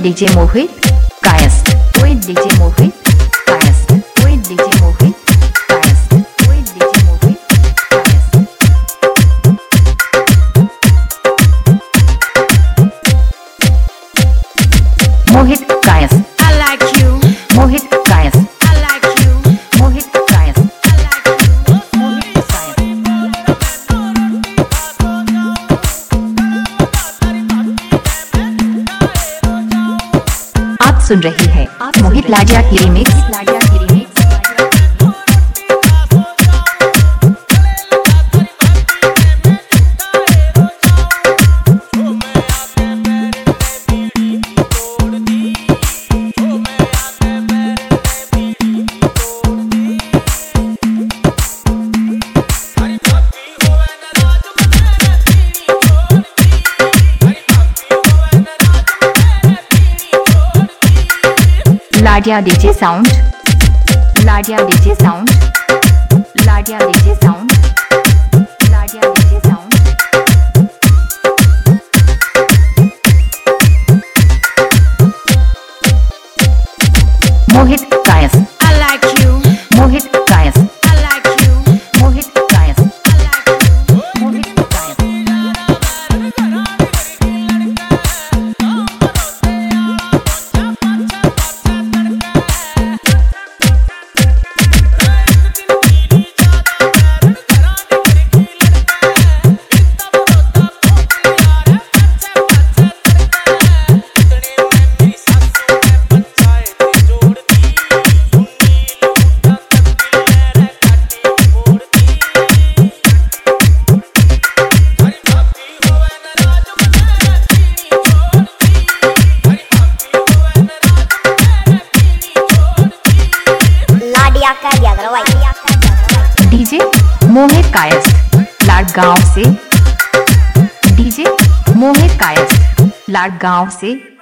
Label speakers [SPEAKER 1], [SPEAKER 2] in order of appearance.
[SPEAKER 1] DJ Mohit Kayasth, with DJ Mohit Kayasth, with DJ Mohit Kayasth, with DJ Mohit Kayasth. Mohit Kayasth,
[SPEAKER 2] I like you.
[SPEAKER 1] Mohit Kayasth,
[SPEAKER 2] I like you.
[SPEAKER 1] Mohit Kayasth,
[SPEAKER 2] I like you.
[SPEAKER 1] Mohit Kayasth. आप सुन रही है मोहित लाडिया की remix, Ladiya की remix. Ladiya DJ sound, Ladiya DJ sound, Ladiya DJ sound, Ladiya DJ sound. Mohit Kayasth,
[SPEAKER 2] I like you.
[SPEAKER 1] Mohit Kayasth,
[SPEAKER 2] I like you.
[SPEAKER 1] Mohit Kayasth,
[SPEAKER 2] I like you.
[SPEAKER 1] Mohit Kayasth. DJ Mohit Kayasth Ladgaon से, DJ Mohit Kayasth Ladgaon से।